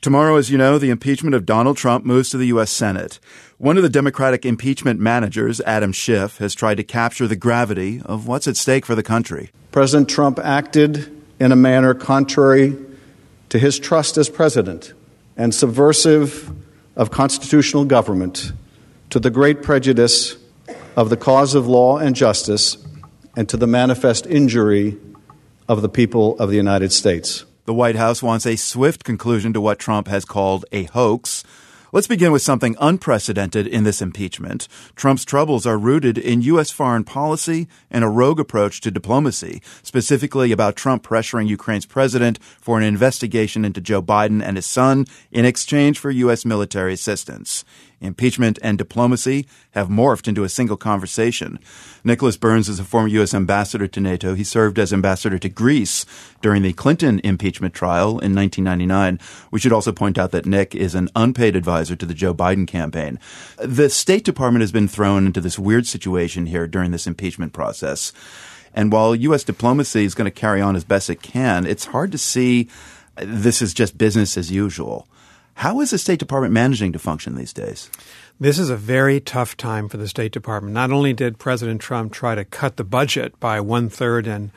Tomorrow, as you know, the impeachment of Donald Trump moves to the U.S. Senate. One of the Democratic impeachment managers, Adam Schiff, has tried to capture the gravity of what's at stake for the country. President Trump acted in a manner contrary to his trust as president and subversive of constitutional government, to the great prejudice of the cause of law and justice, and to the manifest injury of the people of the United States. The White House wants a swift conclusion to what Trump has called a hoax. Let's begin with something unprecedented in this impeachment. Trump's troubles are rooted in U.S. foreign policy and a rogue approach to diplomacy, specifically about Trump pressuring Ukraine's president for an investigation into Joe Biden and his son in exchange for U.S. military assistance. Impeachment and diplomacy have morphed into a single conversation. Nicholas Burns is a former U.S. ambassador to NATO. He served as ambassador to Greece during the Clinton impeachment trial in 1999. We should also point out that Nick is an unpaid advisor to the Joe Biden campaign. The State Department has been thrown into this weird situation here during this impeachment process. And while U.S. diplomacy is going to carry on as best it can, it's hard to see this is just business as usual. How is the State Department managing to function these days? This is a very tough time for the State Department. Not only did President Trump try to cut the budget by 1/3 and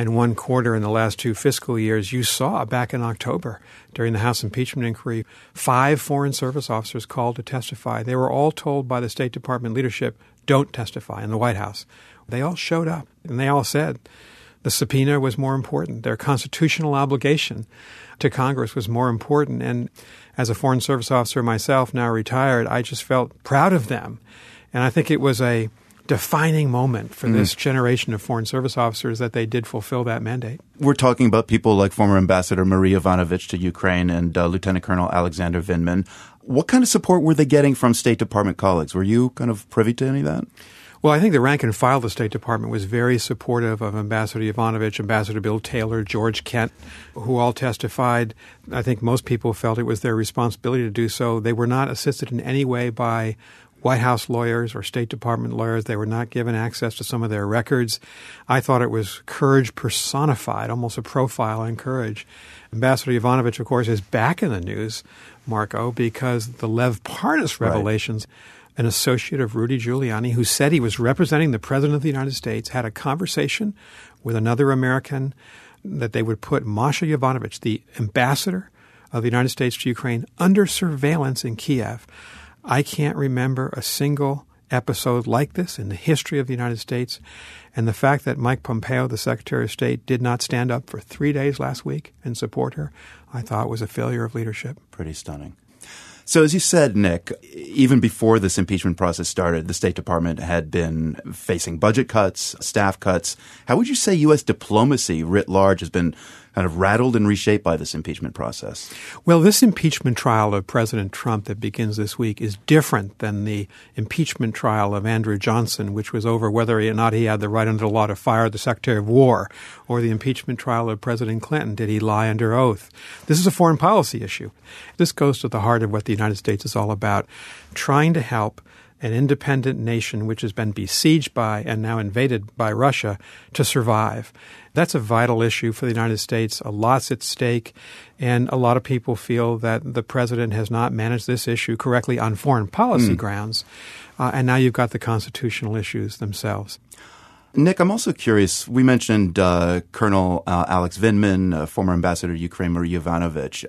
1/4 in the last 2 fiscal years, you saw back in October during the House impeachment inquiry, 5 Foreign Service officers called to testify. They were all told by the State Department leadership, don't testify in the White House. They all showed up and they all said the subpoena was more important. Their constitutional obligation to Congress was more important. And as a Foreign Service officer myself, now retired, I just felt proud of them. And I think it was a defining moment for this generation of Foreign Service officers that they did fulfill that mandate. We're talking about people like former Ambassador Marie Yovanovitch to Ukraine and Lieutenant Colonel Alexander Vindman. What kind of support were they getting from State Department colleagues? Were you kind of privy to any of that? Well, I think the rank and file of the State Department was very supportive of Ambassador Yovanovitch, Ambassador Bill Taylor, George Kent, who all testified. I think most people felt it was their responsibility to do so. They were not assisted in any way by White House lawyers or State Department lawyers. They were not given access to some of their records. I thought it was courage personified, almost a profile on courage. Ambassador Yovanovitch, of course, is back in the news, Marco, because the Lev Parnas revelations – an associate of Rudy Giuliani who said he was representing the President of the United States, had a conversation with another American that they would put Masha Yovanovitch, the ambassador of the United States to Ukraine, under surveillance in Kiev. I can't remember a single episode like this in the history of the United States. And the fact that Mike Pompeo, the Secretary of State, did not stand up for 3 days last week and support her, I thought was a failure of leadership. Pretty stunning. So as you said, Nick, even before this impeachment process started, the State Department had been facing budget cuts, staff cuts. How would you say U.S. diplomacy writ large has been kind of rattled and reshaped by this impeachment process? Well, this impeachment trial of President Trump that begins this week is different than the impeachment trial of Andrew Johnson, which was over whether or not he had the right under the law to fire the Secretary of War, or the impeachment trial of President Clinton. Did he lie under oath? This is a foreign policy issue. This goes to the heart of what the United States is all about, trying to help an independent nation which has been besieged by and now invaded by Russia to survive. That's a vital issue for the United States. A lot's at stake, and a lot of people feel that the president has not managed this issue correctly on foreign policy grounds. And now you've got the constitutional issues themselves. Nick, I'm also curious. We mentioned Colonel Alex Vindman, former ambassador to Ukraine, Marie Yovanovitch,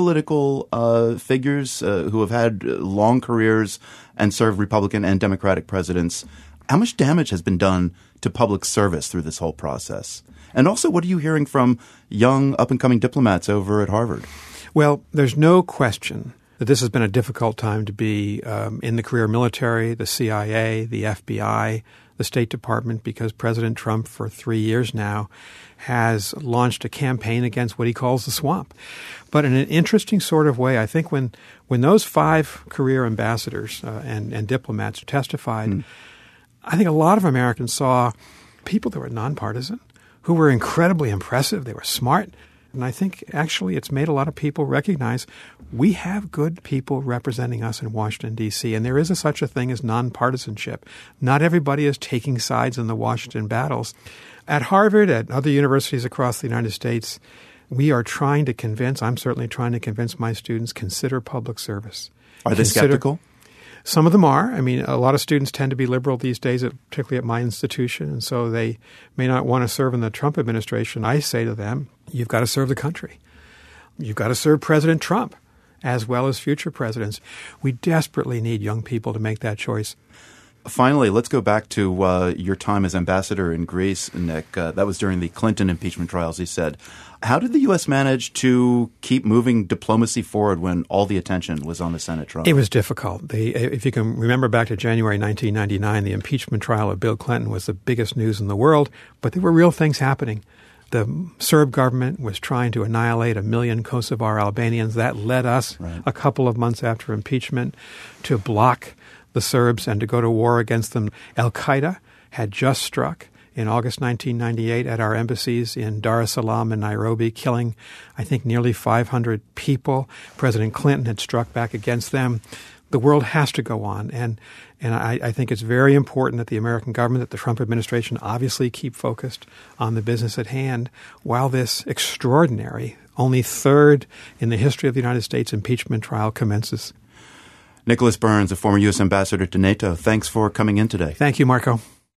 apolitical figures who have had long careers and served Republican and Democratic presidents. How much damage has been done to public service through this whole process? And also, what are you hearing from young, up-and-coming diplomats over at Harvard? Well, there's no question that this has been a difficult time to be in the career military, the CIA, the FBI, the State Department, because President Trump, for 3 years now, has launched a campaign against what he calls the swamp. But in an interesting sort of way, I think when those 5 career ambassadors and diplomats testified, I think a lot of Americans saw people that were nonpartisan, who were incredibly impressive. They were smart. And I think actually it's made a lot of people recognize we have good people representing us in Washington, D.C., and there is such a thing as nonpartisanship. Not everybody is taking sides in the Washington battles. At Harvard, at other universities across the United States, We are trying to convince, I'm certainly trying to convince my students, consider public service. Are they skeptical? Some of them are. I mean, a lot of students tend to be liberal these days, particularly at my institution, and so they may not want to serve in the Trump administration. I say to them, you've got to serve the country. You've got to serve President Trump as well as future presidents. We desperately need young people to make that choice. Finally, let's go back to your time as ambassador in Greece, Nick. That was during the Clinton impeachment trials, he said. How did the U.S. manage to keep moving diplomacy forward when all the attention was on the Senate trial? It was difficult. If you can remember back to January 1999, the impeachment trial of Bill Clinton was the biggest news in the world, but there were real things happening. The Serb government was trying to annihilate 1 million Kosovar Albanians. That led us, a couple of months after impeachment, to block the Serbs and to go to war against them. Al-Qaeda had just struck in August 1998 at our embassies in Dar es Salaam and Nairobi, killing, I think, nearly 500 people. President Clinton had struck back against them. The world has to go on. And I think it's very important that the American government, that the Trump administration obviously keep focused on the business at hand while this extraordinary, only third in the history of the United States impeachment trial commences. Nicholas Burns, a former U.S. ambassador to NATO, thanks for coming in today. Thank you, Marco.